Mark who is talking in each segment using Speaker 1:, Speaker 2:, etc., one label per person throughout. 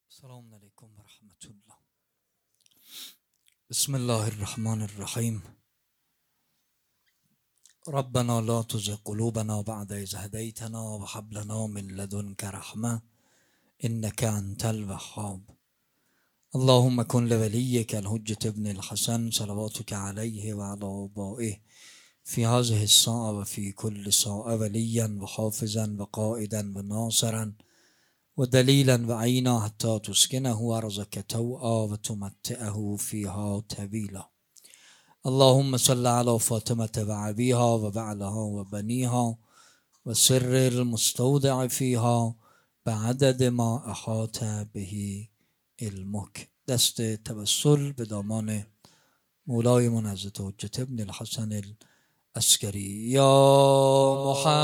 Speaker 1: السلام عليكم ورحمة الله. بسم الله الرحمن الرحيم. ربنا لا تزغ قلوبنا بعد إذ هديتنا وهب لنا من لدنك رحمة إنك أنت الوهاب. اللهم كن لوليك الحجة ابن الحسن صلواتك عليه وعلى آبائه في هذه الساعة وفي كل ساعة وليا وحافظا وقائدا وناصرا ودليلا وعينا حتى تسكنه أرضك توعا وتمتعه فيها طويلا. اللهم صل على فاطمة وأبيها وبعلها وبنيها وسر المستودع فيها بعدد ما أحاط به علمك. دست توسل به دامان مولای من حضرت حجت ابن الحسن العسکری. یا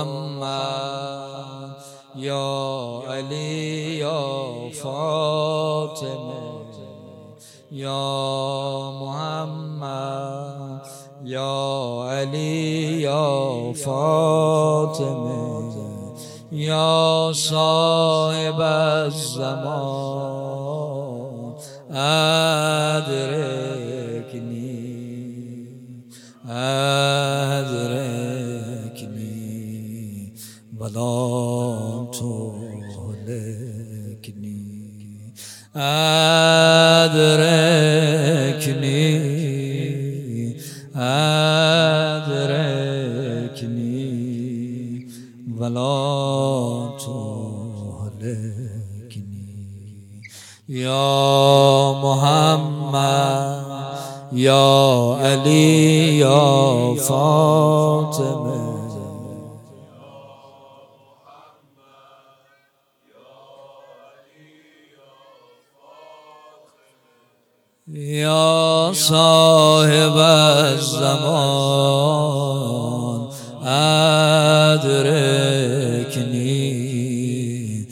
Speaker 1: محمد یا علی یا فاطمه یا محمد یا علی یا فاطمه یا صاحب الزمان ادرکنی ادرکنی ولا تهلکنی ادرکنی ادرکنی ولا تهلکنی. یا محمد یا علی یا فاطمه یا صاحب الزمان ادرکنی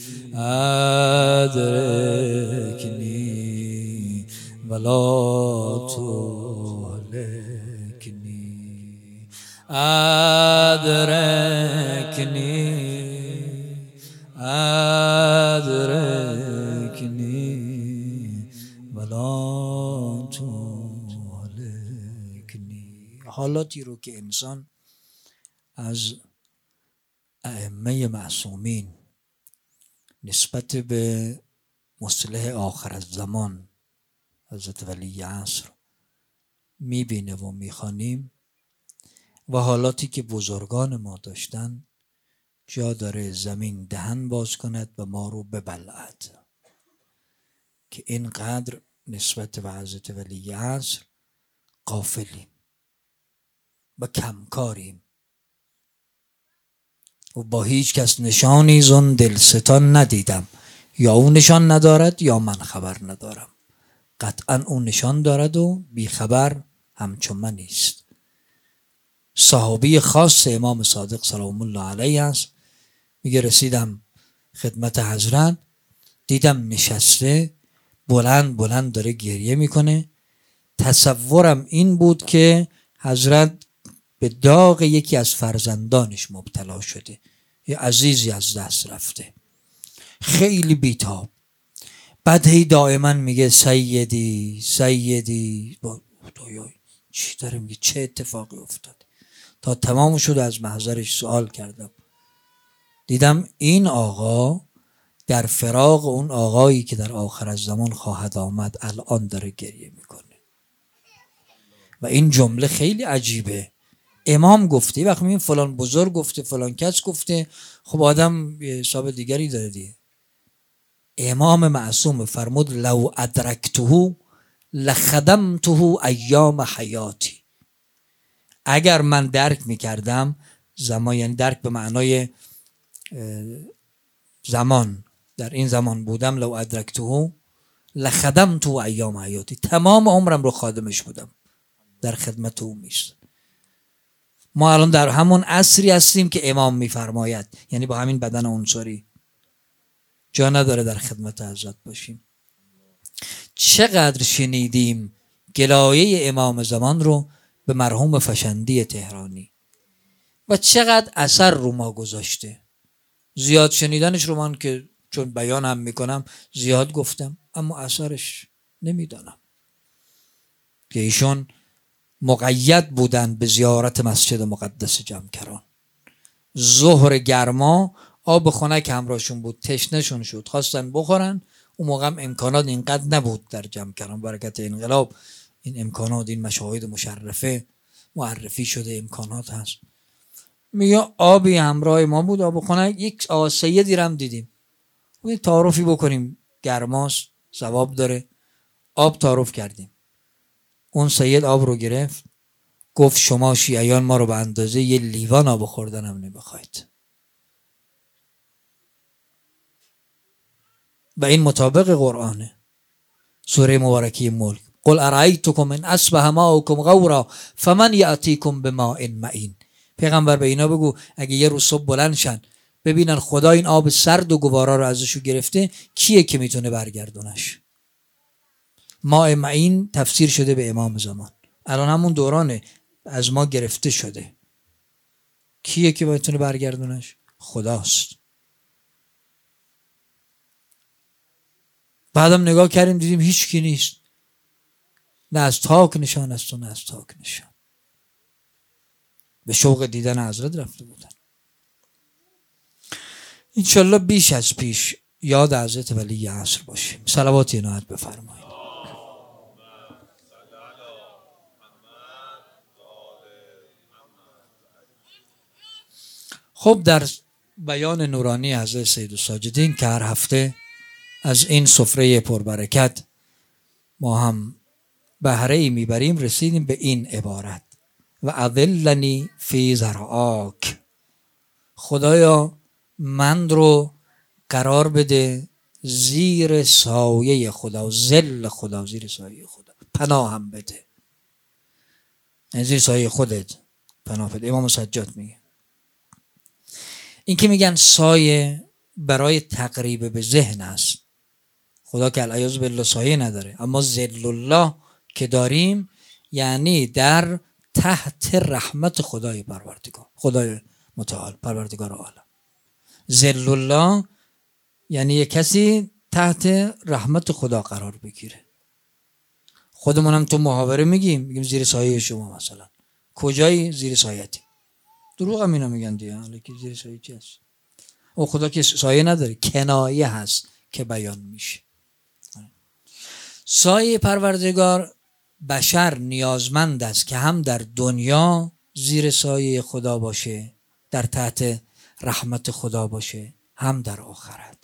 Speaker 1: ادرکنی ولا تهلکنی ادرکنی ادرکنی ولا تهلکنی. حالاتی رو که انسان از ائمه معصومین نسبت به مصلح آخر الزمان حضرت ولی عصر میبینه و میخوانیم و حالاتی که بزرگان ما داشتن، جا داره زمین دهن باز کند و ما رو ببلعد که اینقدر نسبت به حضرت ولی عصر غافلیم و کمکاریم و با هیچ کس نشانی زن دلستان ندیدم. یا او نشان ندارد یا من خبر ندارم. قطعا او نشان دارد و بیخبر همچون من نیست. صحابی خاص امام صادق سلام الله علیه است. میگه رسیدم خدمت حضرت، دیدم نشسته بلند بلند داره گریه میکنه. تصورم این بود که حضرت به داغ یکی از فرزندانش مبتلا شده، یه عزیزی از دست رفته، خیلی بیتاب. بعد هی دائما میگه سیدی سیدی. خدایا چی داره میگه؟ چه اتفاقی افتاد؟ تا تمام شد از محضرش سوال کردم، دیدم این آقا در فراق اون آقایی که در آخر الزمان خواهد آمد الان داره گریه میکنه. و این جمله خیلی عجیبه. امام گفته، وقتی میگیم فلان بزرگ گفته فلان کس گفته، خب آدم یه حساب دیگری داره دیگه. امام معصوم فرمود لو ادرکته لخدمته ایام حیاتی. اگر من درک میکردم زمان، یعنی درک به معنای زمان، در این زمان بودم، لو ادرکته لخدمته ایام حیاتی، تمام عمرم رو خادمش بودم، در خدمت او میست. ما الان در همون عصری هستیم که امام میفرماید، یعنی با همین بدن عنصری جا نداره در خدمت حضرت باشیم. چقدر شنیدیم گلایه امام زمان رو به مرحوم فشندی تهرانی و چقدر اثر رو ما گذاشته. زیاد شنیدنش رو من که چون بیان هم میکنم زیاد گفتم، اما اثرش نمیدانم. که ایشون مقید بودن به زیارت مسجد مقدس جمکران. ظهر گرما آب خنک همراهشون بود، تشنهشون شد، خواستن بخورن. اون موقع امکانات اینقدر نبود در جمکران. برکت انقلاب این امکانات، این مشاهد مشرفه معرفی شده، امکانات هست. میگه آبی همراه ما بود، آب خنک. یک آقا سیدی رم دیدیم، یه تعارفی بکنیم، گرماست، ثواب داره. آب تعارف کردیم. اون سید آب رو گرفت، گفت شما شیعیان ما رو به اندازه یه لیوان آب خوردن هم نمیخواید. و این مطابق قرآنه. سوره مبارکه ملک: قل ارایتکم ان اصبح ماؤکم غورا فمن یاتیکم بماء معین. پیغمبر به اینا بگو اگه یه روز صبح بلند شن ببینن خدا این آب سرد و گوارا رو ازشو گرفته، کیه که میتونه برگردونش؟ ماء معین تفسیر شده به امام زمان. الان همون دورانه، از ما گرفته شده. کیه که میتونه برگردونش؟ خداست. بعدم نگاه کردیم دیدیم هیچ کی نیست. نه از تاک نشان است و نه از تاک نشان. به شوق دیدن حضرت رفته بودن. انشالله بیش از پیش یاد حضرت ولی عصر باشیم. صلوات عنایت بفرمایید. خب در بیان نورانی حضرت سیدالساجدین که هر هفته از این سفره پربرکت ما هم بهره ای میبریم، رسیدیم به این عبارت: و اذلنی فی ذرعاک. خدایا من رو قرار بده زیر سایه خدا، ظل خدا، زیر سایه خدا پناهم بده. زیر سایه خودت پناه بده. امام سجاد میگه. این که میگن سایه برای تقریب به ذهن است. خدا که العیاذ بالله سایه نداره، اما ظل الله که داریم یعنی در تحت رحمت خدای پروردگار، خدای متعال، پروردگار عالم. ظل الله یعنی یک کسی تحت رحمت خدا قرار بگیره. خودمونم تو محاوره میگیم زیر سایه شما مثلا. کجایی؟ زیر سایتی. دروغ هم اینا میگن دیگه. حالا که زیر سایه چی هست؟ او خدا که سایه نداره، کنایه هست که بیان میشه. سایه پروردگار بشر نیازمند است که هم در دنیا زیر سایه خدا باشه، در تحت رحمت خدا باشه، هم در آخرت.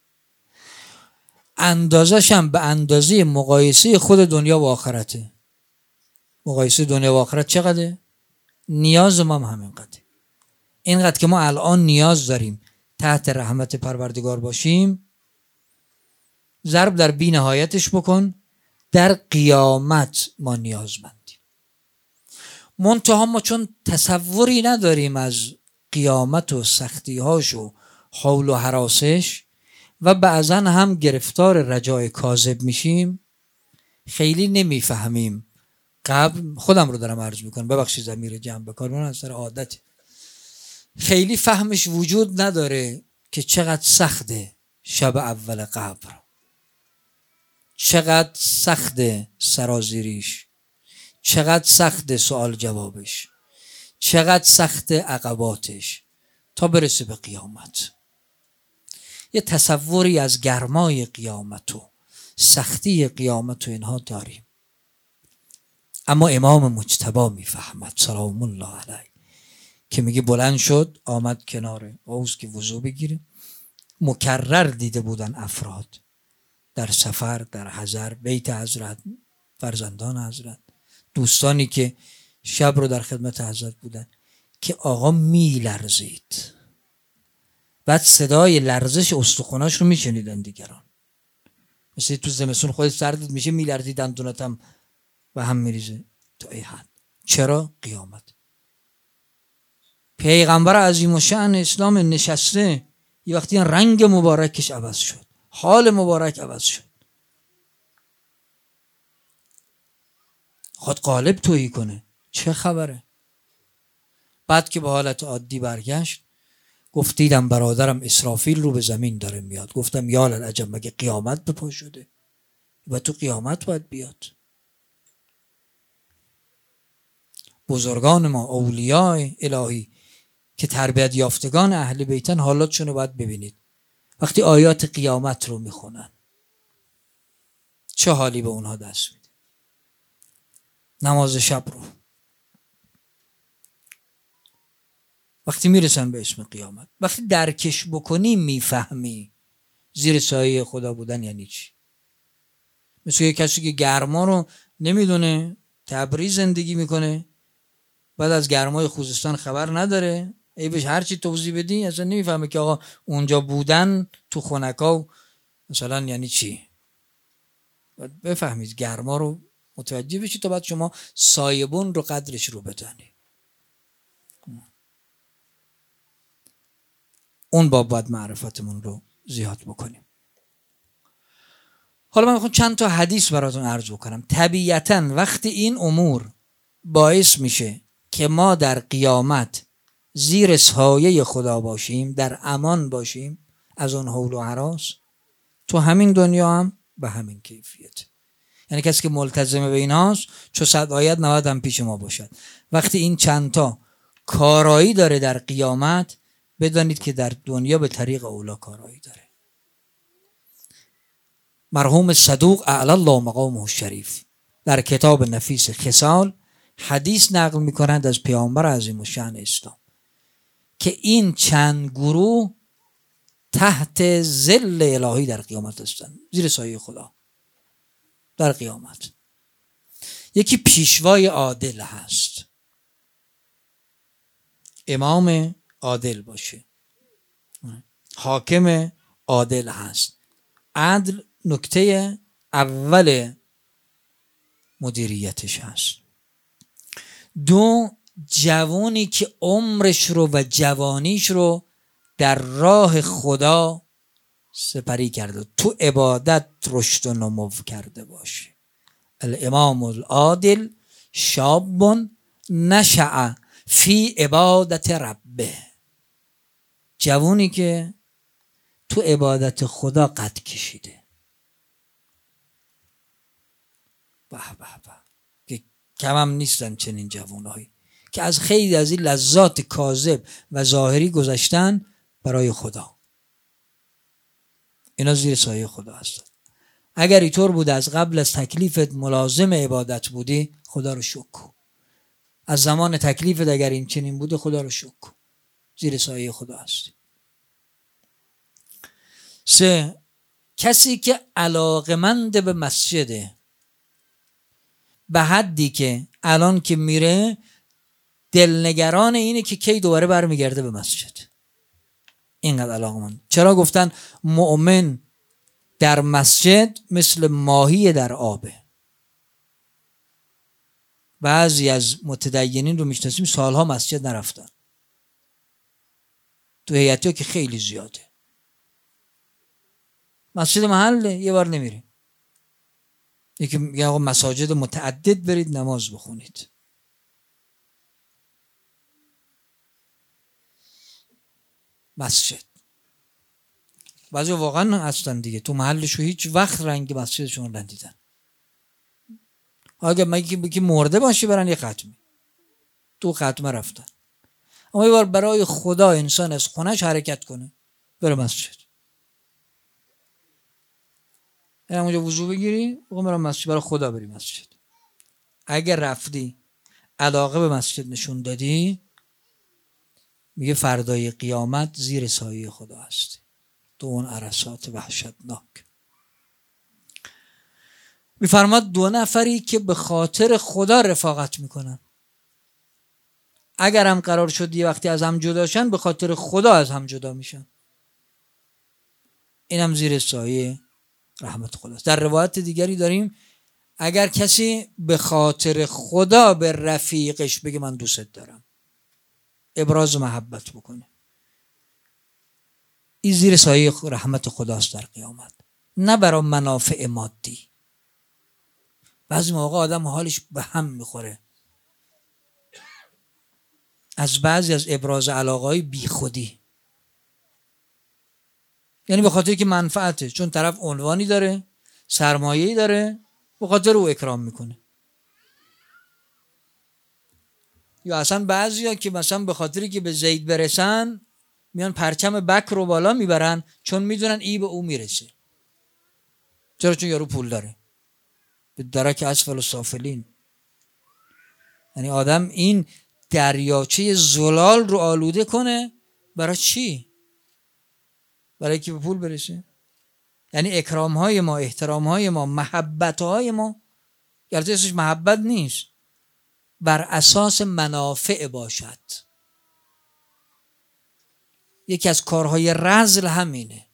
Speaker 1: اندازش هم به اندازه مقایسه خود دنیا و آخرته. مقایسه دنیا و آخرت چقدره؟ نیاز ما هم همینقدره. اینقدر که ما الان نیاز داریم تحت رحمت پروردگار باشیم، ضرب در بی نهایتش بکن، در قیامت ما نیازمندیم. منتها ما چون تصوری نداریم از قیامت و سختیهاش و حول و هراسش و بعضا هم گرفتار رجای کاذب میشیم، خیلی نمیفهمیم. قبل خودم رو دارم عرض میکنم، ببخشید ضمیر جمع بکار من از سر عادت، خیلی فهمش وجود نداره که چقدر سخته شب اول قبر، چقدر سخت سرازیریش، چقدر سخت سوال جوابش، چقدر سخت عقباتش تا برسه به قیامت. یه تصوری از گرمای قیامت و سختی قیامت و اینها داریم، اما امام مجتبی میفهمد سلام الله علیه که میگه بلند شد آمد کنار حوض که وضو بگیره. مکرر دیده بودن افراد در سفر، در حضر، بیت حضرت، فرزندان حضرت، دوستانی که شب رو در خدمت حضرت بودن که آقا میلرزید. بعد صدای لرزش استخوناش رو میشنیدن دیگران. مثل تو زمستون خود سردت میشه میلرزیدن دونتم و هم میریزه تا ای حد. چرا؟ قیامت. پیغمبر عظیم الشأن اسلام نشسته، یه وقتی رنگ مبارکش عوض شد، حال مبارک عوض شد، خود قالب تویی کنه، چه خبره؟ بعد که به حالت عادی برگشت گفت دیدم برادرم اسرافیل رو به زمین داره میاد. گفتم یا للعجب، مگه قیامت به پا شده؟ و تو قیامت باید بیاد. بزرگان ما، اولیاء الهی که تربیت یافتگان اهل بیتن، حالاتشون رو باید ببینید وقتی آیات قیامت رو میخونن چه حالی به اونها دست میده. نماز شب رو وقتی میرسن به اسم قیامت، وقتی درکش بکنی میفهمی زیر سایه خدا بودن یعنی چی. مثل یه کسی که گرما رو نمیدونه، تبریز زندگی میکنه، بعد از گرمای خوزستان خبر نداره، ای بهش هر چی توضیح بدی اصلا نمیفهمه که آقا اونجا بودن تو خنکا مثلا یعنی چی. باید بفهمید گرما رو متوجه بشید تا بعد شما سایبون رو قدرش رو بدانی. اون باب باید معرفتمون رو زیاد بکنیم. حالا من میخوام چند تا حدیث براتون عرض بکنم. طبیعتاً وقتی این امور باعث میشه که ما در قیامت زیر سایه خدا باشیم، در امان باشیم از اون حول و هراس، تو همین دنیا هم به همین کیفیت. یعنی کسی که ملتزم به ایناست چو 100 آیت 90 هم پیش ما باشد. وقتی این چند تا کارایی داره در قیامت، بدانید که در دنیا به طریق اولا کارایی داره. مرحوم صدوق اعلی الله مقامه الشریف در کتاب نفیس خصال حدیث نقل میکنند از پیامبر عظیم الشأن اسلام که این چند گروه تحت ظل الهی در قیامت هستند، زیر سایه خدا در قیامت. یکی پیشوای عادل هست، امام عادل باشه، حاکم عادل هست. عدل نکته اول مدیریتش هست. دو، جوانی که عمرش رو و جوانیش رو در راه خدا سپری کرده، تو عبادت رشد و نمو کرده باشه. الامام العادل شاب نشأ فی عبادت ربه، جوانی که تو عبادت خدا قد کشیده. به به به، که کم هم نیستن چنین جوانایی که از خیلی از این لذات کاذب و ظاهری گذشتن برای خدا. اینا زیر سایه خدا هستن. اگر اینطور بود از قبل از تکلیفت ملازم عبادت بودی، خدا رو شکر کن. از زمان تکلیفت اگر این چنین بوده، خدا رو شکر کن، زیر سایه خدا هستی. سه، کسی که علاقمند به مسجده، به حدی که الان که میره دلنگران اینه که کی دوباره برمیگرده به مسجد. اینقدر علاقمند. چرا گفتن مؤمن در مسجد مثل ماهی در آبه. بعضی از متدینین رو میشناسیم سالها مسجد نرفتن، تو هیئت‌ها که خیلی زیاده. مسجد محله یه بار نمیریم. یکی میگه آقا مساجد متعدد برید نماز بخونید. مسجد بعضی واقعا هستن دیگه تو محلشو هیچ وقت رنگ مسجدشون رو ندیدن. اگه مگه که مرده باشی برن یه ختمی، تو ختمه رفتن. اما یه بار برای خدا انسان از خونش حرکت کنه بره مسجد، یعنی اونجا وضو بگیری بگم برم مسجد، برای خدا بری مسجد. اگر رفتی علاقه به مسجد نشون دادی، میگه فردای قیامت زیر سایه خدا هستی، تو اون عرصات وحشتناک. میفرماد 2 نفری که به خاطر خدا رفاقت میکنن، اگر هم قرار شد یه وقتی از هم جدا شن، به خاطر خدا از هم جدا میشن. اینم زیر سایه رحمت خداست. در روایت دیگری داریم اگر کسی به خاطر خدا به رفیقش بگه من دوست دارم، ابراز محبت بکنه، این زیر سایه رحمت خداست در قیامت، نه برای منافع مادی. بعضی موقع آدم حالش به هم میخوره از بعضی از ابراز علاقه‌های بی خودی، یعنی به خاطر که منفعته، چون طرف عنوانی داره، سرمایه‌ای داره به خاطر او اکرام میکنه. یا اصلا بعضیا که مثلا به خاطری که به زید برسن میان پرچم بکر رو بالا میبرن چون میدونن ای به او میرسه. چرا؟ چون یارو پول داره. به درک اسفل السافلین. یعنی آدم این دریاچه زلال رو آلوده کنه برای چی؟ برای که به پول برسه. یعنی اکرام های ما، احترام های ما، محبت های ما، گرچه اسمش محبت نیست، بر اساس منافع باشد. یکی از کارهای رذل همینه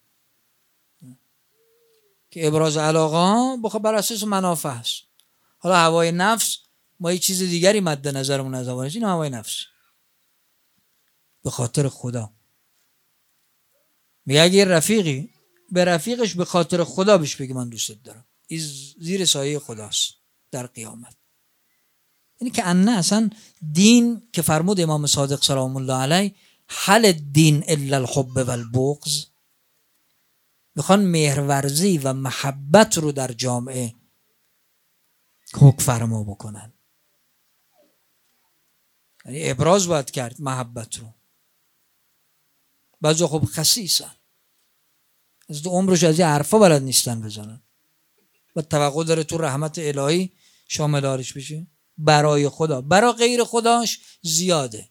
Speaker 1: که ابراز علاقه ها بر اساس منافع است. حالا هوای نفس ما یه چیز دیگری مد نظرمون از هوای نفس، این هوای نفس به خاطر خدا. میگه اگه رفیقی به رفیقش به خاطر خدا بهش بگه من دوستت دارم، این زیر سایه خداست در قیامت. یعنی که انه اصلا دین که فرمود امام صادق سلام الله علیه حل الدین الا الحب و البغض، میخوان مهرورزی و محبت رو در جامعه حکم فرما بکنن. یعنی ابراز باید کرد محبت رو. بعضی خب خسیسن، از عمرش از این حرفا بلد نیستن بزنن و توقع داره تو رحمت الهی شاملارش بشه. برای خدا، برای غیر خداش زیاده.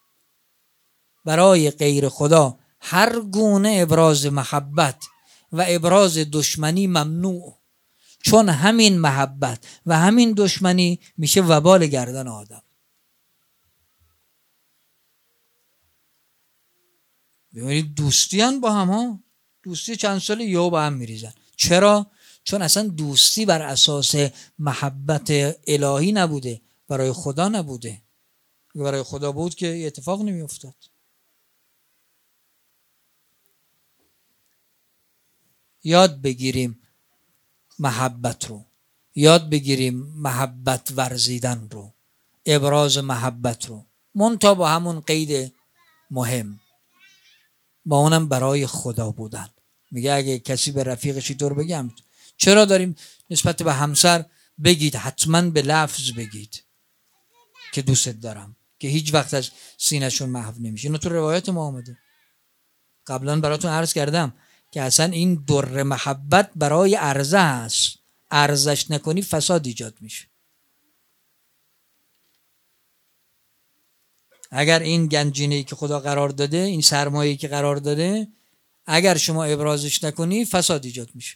Speaker 1: برای غیر خدا هر گونه ابراز محبت و ابراز دشمنی ممنوع، چون همین محبت و همین دشمنی میشه وبال گردن آدم. ببینید دوستیان با هم ها، دوستی چند ساله یهو با هم میریزن. چرا؟ چون اصلا دوستی بر اساس محبت الهی نبوده، برای خدا نبوده. برای خدا بود که اتفاق نمی افتاد. یاد بگیریم محبت رو، یاد بگیریم محبت ورزیدن رو، ابراز محبت رو، منتها با همون قید مهم، با اونم برای خدا بودن. میگه اگه کسی به رفیقش اینطور بگم، چرا داریم نسبت به همسر بگید حتما به لفظ بگید که دوستت دارم، که هیچ وقت از سینه‌شون محو نمیشه. اینو تو روایت ما آمده. قبلا براتون عرض کردم که اصلا این در محبت برای عرضه هست، عرضش نکنی فساد ایجاد میشه. اگر این گنجینه‌ای که خدا قرار داده، این سرمایه‌ای که قرار داده، اگر شما ابرازش نکنی فساد ایجاد میشه.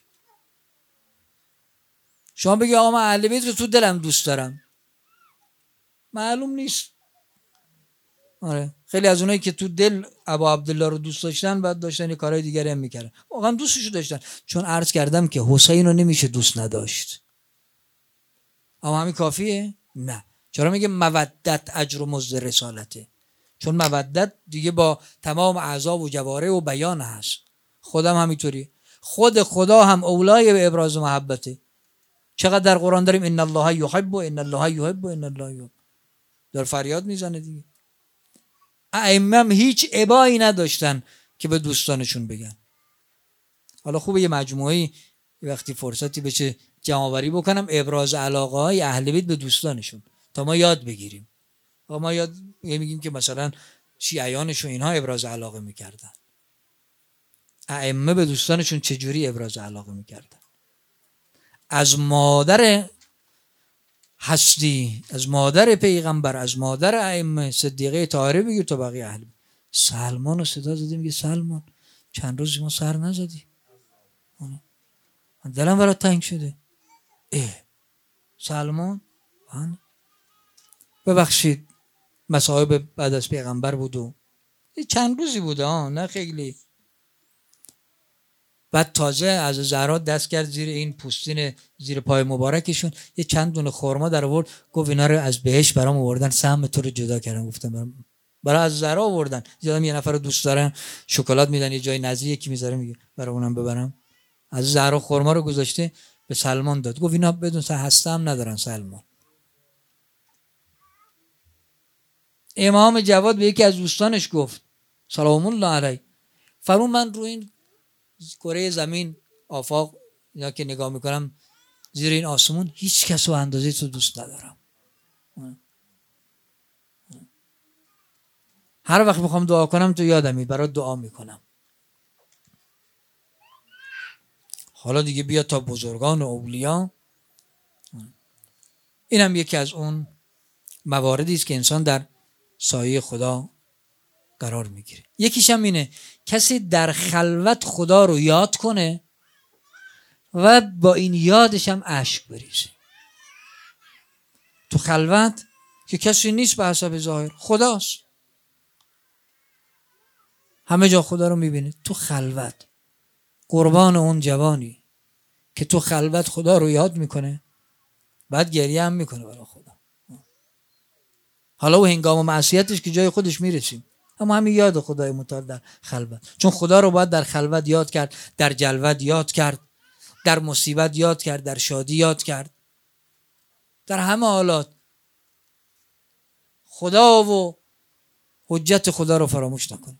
Speaker 1: شما بگی آقا من اهل بیت رو تو دلم دوست دارم، معلوم نیست. آره، خیلی از اونایی که تو دل ابا عبدالله رو دوست داشتن بعد داشتن یه کارهای دیگری هم میکردن، واقعا دوستشو داشتن. چون عرض کردم که حسین رو نمیشه دوست نداشت. اما همین کافیه؟ نه. چرا میگه مودت اجر و مزد رسالته؟ چون مودت دیگه با تمام اعضا و جواره و بیان هست. خودم همینطوری. خود خدا هم اولای به ابراز محبته. چقدر در قرآن داریم ان الله یحب و ان الله یحب و ان الله یحب، در فریاد میزنه دیگه. ائمه هم هیچ ابایی نداشتن که به دوستانشون بگن. حالا خوبه یه مجموعه‌ای وقتی فرصتی بشه جمع‌آوری بکنم ابراز علاقه های اهل بیت به دوستانشون تا ما یاد بگیریم. ما یاد میگیم که مثلا شیعیانشون اینها ابراز علاقه میکردن، ائمه به دوستانشون چجوری ابراز علاقه میکردن. از مادر هستی، از مادر پیغمبر، از مادر ائمه صدیقه طاهره بگیر تا بقیه اهل بیت. سلمان رو صدا زدی، میگه سلمان چند روز ما سر نزدی، من دلم برات تنگ شده. سلمان ببخشید مصائب بعد از پیغمبر بود و چند روزی بوده نه خیلی. بعد تازه از زهرا دست کرد زیر این پوستین زیر پای مبارکشون، یه چند دونه خرما در آورد، گفت اینا رو از بهشت برام آوردن، سهم تو رو جدا کردن. گفتم برای از زهرا آوردن، دیدم یه نفر رو دوست دارن شکلات میدن یه جای نزدیک یکی میذاره میگه برای اونم ببرم. از زهرا خرما رو گذاشته به سلمان داد، گفت اینا بدون هسته هم ندارن سلمان. امام جواد به یکی از دوستانش گفت سلام الله علیه، فرمود من رو این کره زمین آفاق یا که نگاه میکنم زیر این آسمون هیچ کس رو اندازه تو دوست ندارم. هر وقت بخوام دعا کنم تو یادمی، برات دعا میکنم. حالا دیگه بیا تا بزرگان و اولیا. اینم یکی از اون مواردی است که انسان در سایه خدا قرار میگیره. یکیش هم اینه کسی در خلوت خدا رو یاد کنه و با این یادش هم اشک بریزه. تو خلوت که کسی نیست به حسب ظاهر، خداست، همه جا خدا رو میبینه. تو خلوت قربان اون جوانی که تو خلوت خدا رو یاد میکنه، بعد گریه هم میکنه برای خدا. حالا و هنگام معصیتش که جای خودش میرسیم، اما همین یاد خدای متعال در خلوت، چون خدا رو باید در خلوت یاد کرد، در جلوت یاد کرد، در مصیبت یاد کرد، در شادی یاد کرد، در همه حالات خدا و حجت خدا رو فراموش نکنه.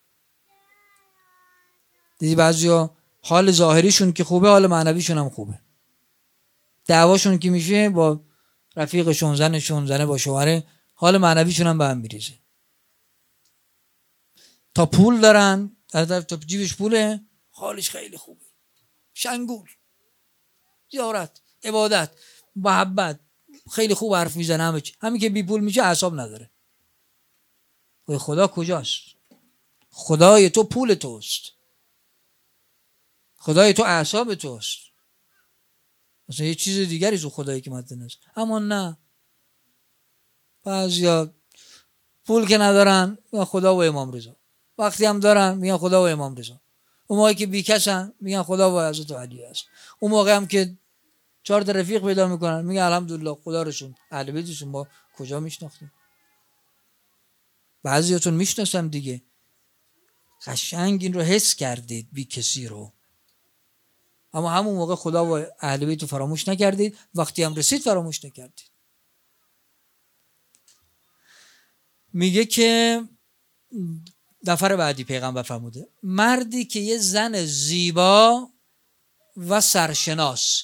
Speaker 1: دیدی بعضیا حال ظاهریشون که خوبه، حال معنویشون هم خوبه. دعواشون که میشه با رفیقشون، زنشون، زنه با شوهره، حال معنویشون هم به هم میریزه. تا پول دارن، تا جیبش پوله، حالش خیلی خوبه، شنگول، زیارت، عبادت، محبت، خیلی خوب حرف میزنه. همین که بی پول میشه اعصاب نداره. خدا کجاست؟ خدای تو پول توست، خدای تو اعصاب توست، مثلا یه چیز دیگری تو خدایی که مد نظر. اما نه، بعضیا پول که ندارن میگن خدا و امام رضا، وقتی هم دارن میگن خدا و امام رضا. اون موقعی که بیکسن میگن خدا و حضرت علی است. اون موقع هم که 4 تا رفیق پیدا میکنن میگن الحمدلله خدا رسون اهل بیتشون ما کجا میشناختیم. بعضیاتون میشناسم دیگه، قشنگ این رو حس کردید بی کسی رو، اما همون موقع خدا و اهل بیت رو فراموش نکردید، وقتی هم رسید فراموش نکردید. میگه که نفر بعدی پیغمبر فرموده مردی که یه زن زیبا و سرشناس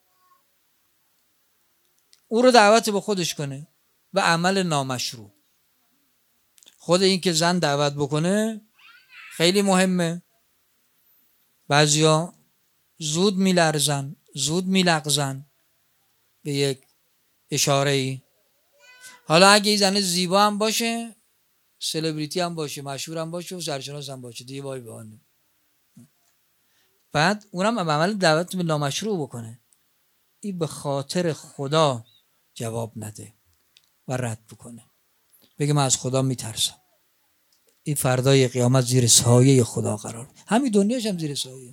Speaker 1: او رو دعوت به خودش کنه و عمل نامشروع. خود این که زن دعوت بکنه خیلی مهمه. بعضیا زود میلرزن، زود میلغزن به یک اشاره ای. حالا اگه این زن زیبا هم باشه، سلبریتی هم باشه، مشهور هم باشه و سرشناس هم باشه، دیگه وای بهانه. بعد اونم عمل دعوت به نامشروع بکنه، این به خاطر خدا جواب نده و رد بکنه، بگه من از خدا میترسم. این فردای قیامت زیر سایه خدا قرار، همین دنیاش هم زیر سایه،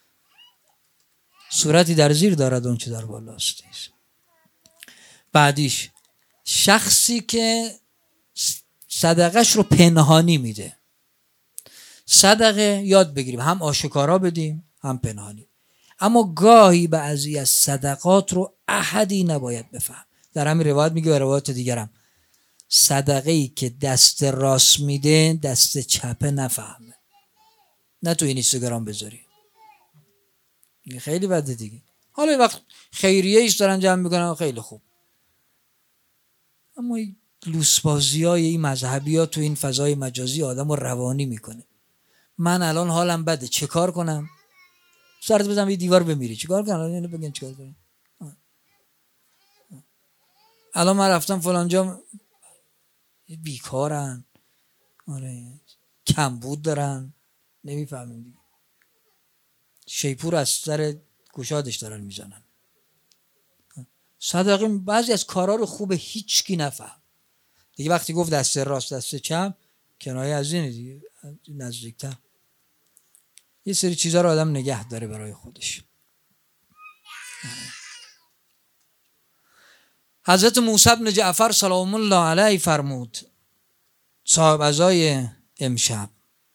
Speaker 1: صورتی در زیر دارد اون چه در بالاست. بعدیش شخصی که صدقش رو پنهانی میده. صدقه یاد بگیریم، هم آشکارا بدیم هم پنهانی. اما گاهی بعضی از صدقات رو احدی نباید بفهم. در همین روایت میگه و روایت دیگرم صدقه‌ای که دست راست میده دست چپه نفهمه. نه تو اینستاگرام بذاری، خیلی بده دیگه. حالا وقت خیریه ایش دارن جمع میکنن خیلی خوب، اما لوسبازی های این مذهبی ها تو این فضای مجازی آدم رو روانی میکنه. من الان حالم بده چه کار کنم؟ سرت بزنم یه دیوار بمیری، چه کار کنم؟ اینو بگن چه کار کنم؟ الان من رفتم فلان جا، بیکارن، آره کمبود دارن، نمیفهمیم دیگه، شیپور از سر گشادش دارن میزنن. صدقه بعضی از کارا رو خوبه هیچکی نفهم دیگه. وقتی گفت دست راست دست چپ کنایه از اینه دیگه، نزدیکتر یه سری چیزا رو آدم نگه داره برای خودش. حضرت موسی بن جعفر سلام الله علیه فرمود، صاحب عزای امشب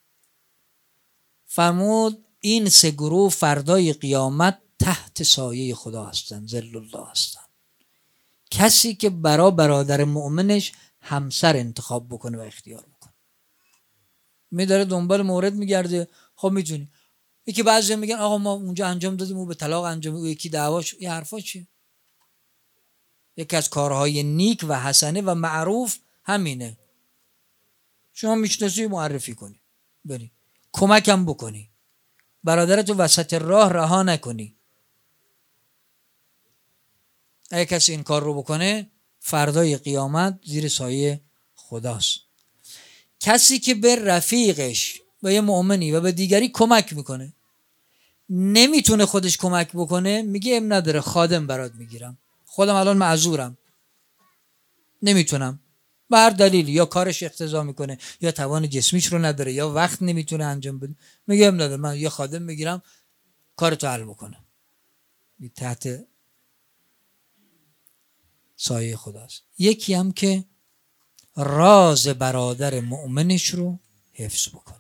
Speaker 1: فرمود این 3 گروه فردای قیامت تحت سایه خدا هستن، ظل الله هستن. کسی که برادر مؤمنش همسر انتخاب بکنه و اختیار بکنه، میداره دنبال مورد میگرده، خب میتونی یکی بعضی میگن آقا ما اونجا انجام دادیم او به طلاق انجام، او یکی دعواش، این حرفا چیه؟ یکی از کارهای نیک و حسنه و معروف همینه. شما میشناسی معرفی کنی، بری کمکم بکنی، برادرتو وسط راه رها نکنی. اگه کسی این کار رو بکنه فردای قیامت زیر سایه خداست. کسی که به رفیقش و یه مؤمنی و به دیگری کمک میکنه نمیتونه خودش کمک بکنه، میگه ام نداره خادم برات میگیرم، خودم الان معذورم نمیتونم، به هر دلیلی، یا کارش اقتضا میکنه یا توان جسمیش رو نداره یا وقت نمیتونه انجام بده، میگه ام نداره من یه خادم میگیرم کارتو حل بکنه. تحت سایه خداست. یکی هم که راز برادر مؤمنش رو حفظ بکنه.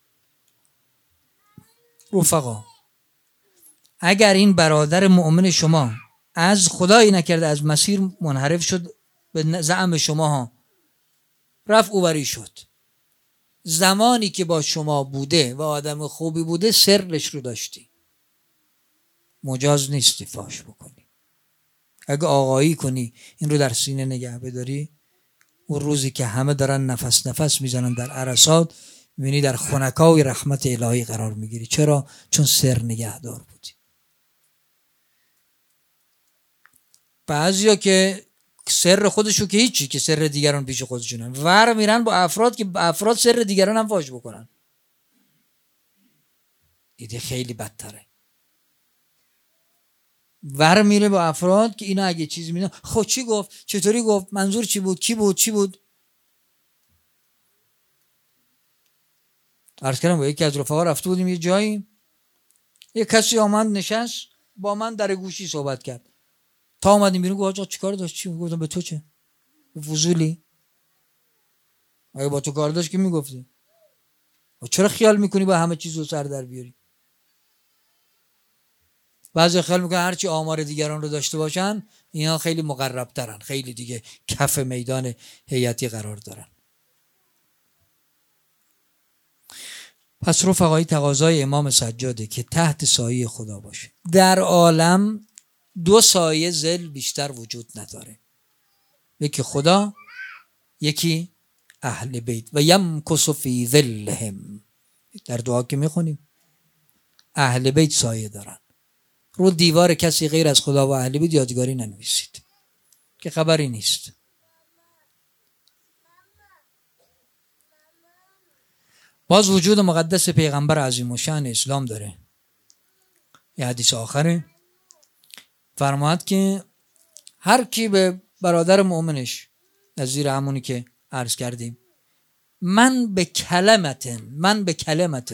Speaker 1: رفقا اگر این برادر مؤمن شما از خدایی نکرده از مسیر منحرف شد، به زعم شما ها رفت اوری شد، زمانی که با شما بوده و آدم خوبی بوده سرش رو داشتی، مجاز نیستی فاش بکنی. اگه آقایی کنی این رو در سینه نگه بداری، اون روزی که همه دارن نفس نفس میزنن در عرصات، میبینی در خنکای رحمت الهی قرار میگیری. چرا؟ چون سر نگهدار بودی. بعضیا که سر خودشو که هیچی، که سر دیگران پیش خودشونن، ور میرن با افراد که افراد سر دیگران هم فاش بکنن. ایده خیلی بدتره. ور میره با افراد که اینا اگه چیزی میدن، خب چی گفت، چطوری گفت، منظور چی بود، چی بود. عرض کردم با یکی از رفقا رفته بودیم یه جایی، یه کسی آمد نشست با من در گوشی صحبت کرد، تا اومدیم بیرون گفت آقا چیکار داشت، چی؟ گفتم به تو چه، فضولی، اگه با تو کار داشت که میگفتی، چرا خیال میکنی با همه چیز رو سر در بیاری؟ بعضی خیال میکنن هرچی آمار دیگران رو داشته باشن اینا خیلی مقرب ترن، خیلی دیگه کف میدان هیئتی قرار دارن. پس رفقای تقاضای امام سجاده که تحت سایه خدا باشه. در عالم دو سایه ظل بیشتر وجود نداره، یکی خدا، یکی اهل بیت. و یمکث فی ظلهم، در دعا که میخونیم اهل بیت سایه دارن. رو دیوار کسی غیر از خدا و اهل بیت یادگاری ننویسید که خبری نیست. باز وجود مقدس پیغمبر عظیم الشأن اسلام داره. یه حدیث آخره فرماد که هر کی به برادر مؤمنش، نظیر همونی که عرض کردیم، من به کلمت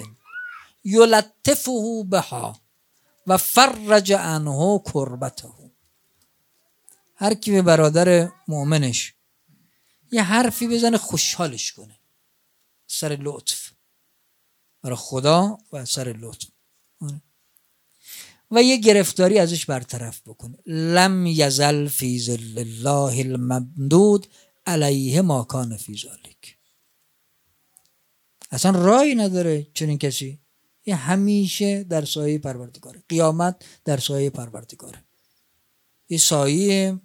Speaker 1: یلطفه بها و فرج عنه کربته، هر کی به برادر مؤمنش یه حرفی بزنه خوشحالش کنه، سر لطف برای خدا و سر لطف، و یه گرفتاری ازش برطرف بکنه، لم یزل فی ظل الله الممدود علیه ما کان فی ذلک. اصلا راهی نداره چنین کسی، یه همیشه در سایه پروردگاره، قیامت در سایه پروردگاره. یه سایه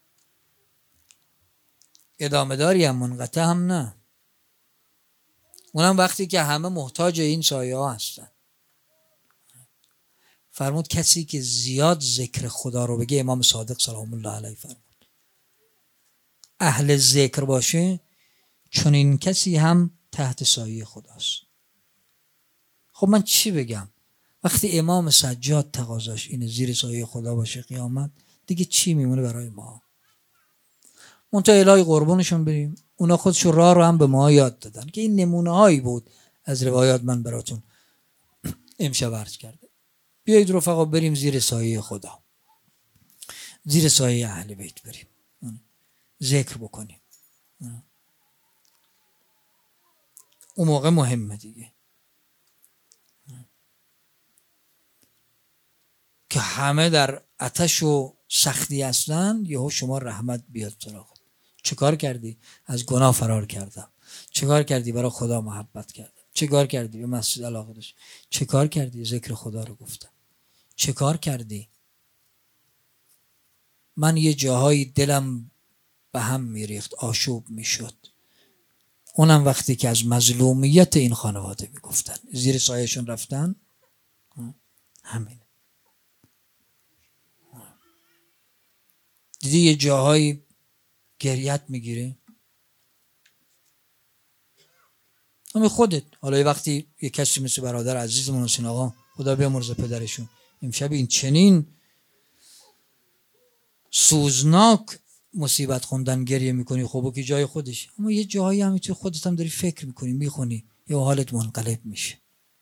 Speaker 1: ادامه داری هم، منقطع هم نه، اونم وقتی که همه محتاج این سایه ها هستن. فرمود کسی که زیاد ذکر خدا رو بگه، امام صادق سلام الله علیه فرمود اهل ذکر باشه، چون این کسی هم تحت سایه خداست. خب من چی بگم وقتی امام سجاد تقاضاش اینه زیر سایه خدا باشه قیامت، دیگه چی میمونه برای ما؟ منتها الهی قربونشون بریم، اونا خودشون راه رو هم به ما یاد دادن که این نمونه هایی بود از روایات من براتون امشب عرض کرده. بیایید رفقا بریم زیر سایه خدا، زیر سایه اهل بیت بریم، ذکر بکنیم. اون موقع مهمه دیگه که همه در آتش و سختی هستن، یهو شما رحمت بیاد سراغت. چه کار کردی؟ از گناه فرار کردم. چه کار کردی؟ برای خدا محبت کردم. چه کار کردی؟ به مسجد علاقه داشت. چه کار کردی؟ ذکر خدا رو گفتم. چه کار کردی؟ من یه جاهایی دلم به هم میریخت، آشوب میشد، اونم وقتی که از مظلومیت این خانواده میگفتن، زیر سایه‌شون رفتن. همین. دیدی یه جاهایی گریت میگیره، همین خودت. حالا یه وقتی یه کسی مثل برادر عزیزمون حسین آقا خدا بیامرزه پدرشون، امشب این چنین سوزناک مصیبت خوندن گریه میکنی، خب که جای خودش، اما یه جایی هم تو خودت هم داری فکر میکنی، میخونی، یه حالت منقلب میشه.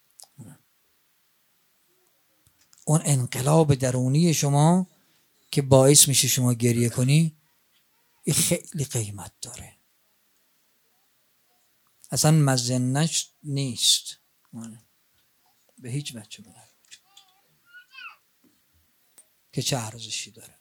Speaker 1: اون انقلاب درونی شما که باعث میشه شما گریه کنی، این خیلی قیمت داره، اصلا مزنش نیست به هیچ بچه بلد که چه ارزشی داره.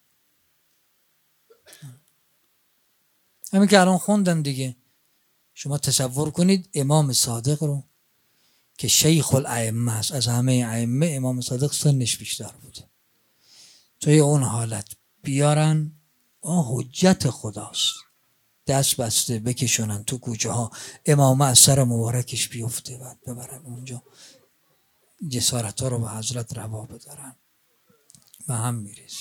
Speaker 1: همین که الان خوندم دیگه. شما تصور کنید امام صادق رو که شیخ الائمه است، از همه ائمه امام صادق سنش بیشتر بوده، توی اون حالت بیارن، حجت خداست، دست بسته بکشونن تو کوچه ها، امامه از سر مبارکش بیفته، بعد ببرن اونجا، جسارت ها رو به حضرت روا بدارن، به هم میریزی.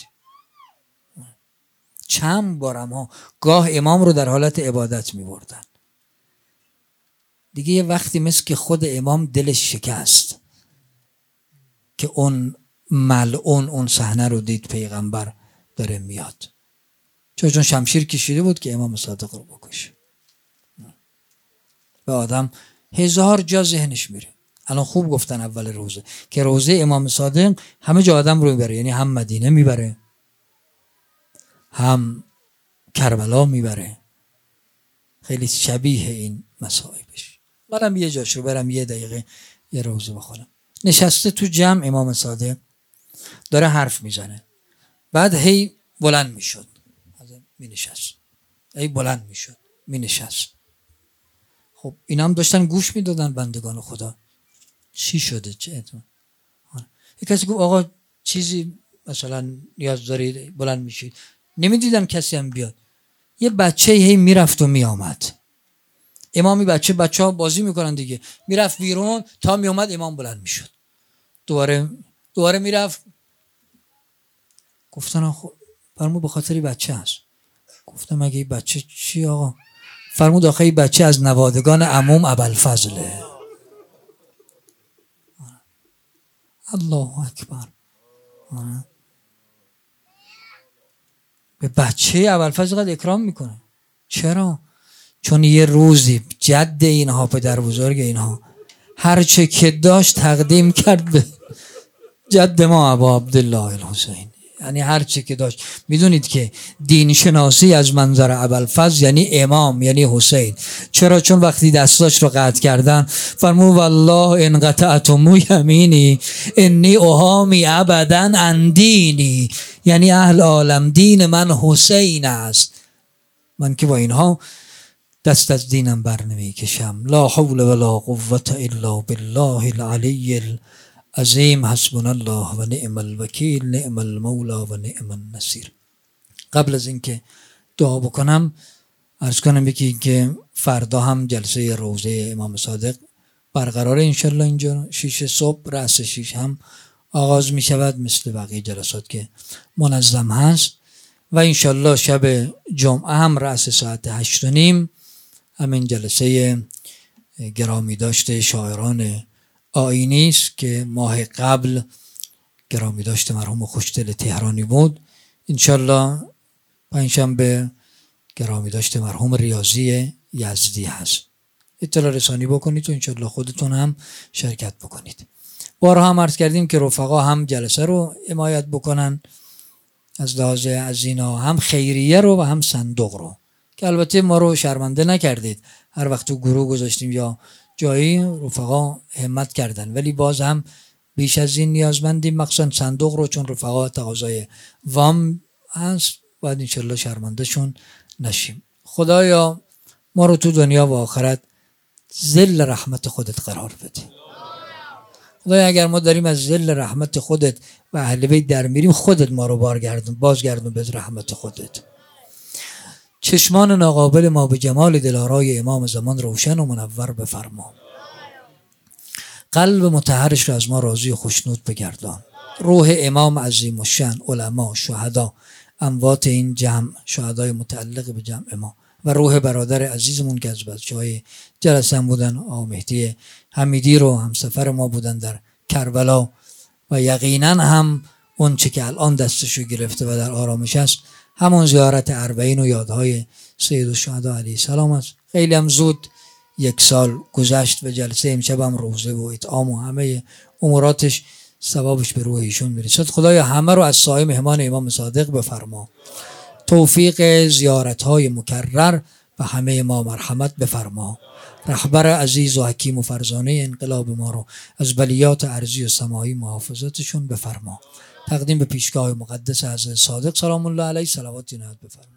Speaker 1: چند بارم ها گاه امام رو در حالت عبادت میبردن دیگه، یه وقتی مثل که خود امام دلش شکست که اون ملعون اون صحنه رو دید پیغمبر داره میاد، چون شمشیر کشیده بود که امام صادق رو بکشه. و آدم هزار جا ذهنش میره. الان خوب گفتن اول روزه که روزه امام صادق همه جا آدم رو میبره، یعنی هم مدینه میبره، هم کربلا میبره، خیلی شبیه این مصائبش. برم یه جاشو برم یه دقیقه یه روزه بخونم. نشسته تو جمع امام صادق داره حرف میزنه، بعد هی بلند میشد، می نشست، هی بلند میشد، می نشست. خب اینا هم داشتن گوش میدادن بندگان خدا، چی شده چه اتفاقی؟ یک کسی گفت آقا چیزی مثلا نیاز دارید بلند میشید، نمیدیدن کسی هم بیاد. یه بچه هی میرفت و میآمد، امامی بچه ها بازی میکنن دیگه، میرفت بیرون تا میومد امام بلند میشد، دوباره میرفت. گفتن خب فرمود به خاطر بچه هست. گفتم مگه این بچه چی آقا؟ فرمود آخه این بچه از نوادگان عموم ابوالفضله. الله اکبر. به بچه ابوالفضل قد اکرام میکنه. چرا؟ چون یه روزی جد اینها، پدر بزرگ اینها، هر چه که داشت تقدیم کرد به جد ما ابا عبدالله الحسین، یعنی هر چی که داشت. میدونید که دین شناسی از منظر ابوالفضل یعنی امام، یعنی حسین. چرا؟ چون وقتی دستاش رو قطع کردن فرمود والله ان قطعتم یمینی انی احامی ابدا عن دینی، یعنی اهل عالم دین من حسین است، من که با اینها دست از دینم بر نمی کشم. لا حول ولا قوة الا بالله العلی عظیم، حسبنا الله و نعم الوکیل، نعم المولا و نعم النصیر. قبل از اینکه دعا بکنم عرض کنم یکی که فردا هم جلسه روزه امام صادق برقراره انشالله، اینجا 6 صبح رأس 6 هم آغاز می شود مثل بقیه جلسات که منظم هست، و انشالله شب جمعه هم رأس ساعت 8:30 همین جلسه گرامی داشته شاعران آیینی است که ماه قبل گرامی داشته مرحوم خوشدل تهرانی بود. انشالله پنجشنبه گرامی داشته مرحوم ریاضی یزدی هست. اطلاع رسانی بکنید و انشالله خودتون هم شرکت بکنید. بارها هم عرض کردیم که رفقا هم جلسه رو حمایت بکنن از لحاظ هزینه، هم خیریه رو و هم صندوق رو، که البته ما رو شرمنده نکردید، هر وقت تو گروه گذاشتیم یا جایی رفقا همت کردن، ولی باز هم بیش از این نیازمندیم، مخصوصا صندوق رو، چون رفقا تقاضای وام هست، باید انشالله شرمنده شون نشیم. خدایا ما رو تو دنیا و آخرت ذل رحمت خودت قرار بده. خدای اگر ما داریم از ذل رحمت خودت و اهل بیت در میریم، خودت ما رو بازگردون به رحمت خودت. چشمان ناقابل ما به جمال دلارای امام زمان روشن و منور بفرما. قلب مطهرش را از ما راضی و خوشنود بگردان. روح امام عظیم الشأن، علما، شهدا، اموات این جمع، شهدای متعلق به جمع ما، و روح برادر عزیزمون که از بچه‌های جلسه بودن، آقا مهدی حمیدی رو همسفر ما بودن در کربلا، و یقینا هم اون چه که الان دستشو گرفته و در آرامش است همون زیارت اربعین و یادهای سید الشهدا علیه السلام است. خیلی هم زود 1 سال گذشت و جلسه امشب هم روزه و اطعام و همه اموراتش ثوابش به روح ایشون میرسد. خدایا همه رو از سایه مهمان امام صادق بفرما. توفیق زیارت‌های مکرر و همه ما مرحمت بفرما. رهبر عزیز و حکیم و فرزانه انقلاب ما رو از بلیات ارضی و سماعی محافظتشون بفرما. تقدیم به پیشگاه مقدس حضرت صادق سلام الله علیه صلوات جناب بفرما.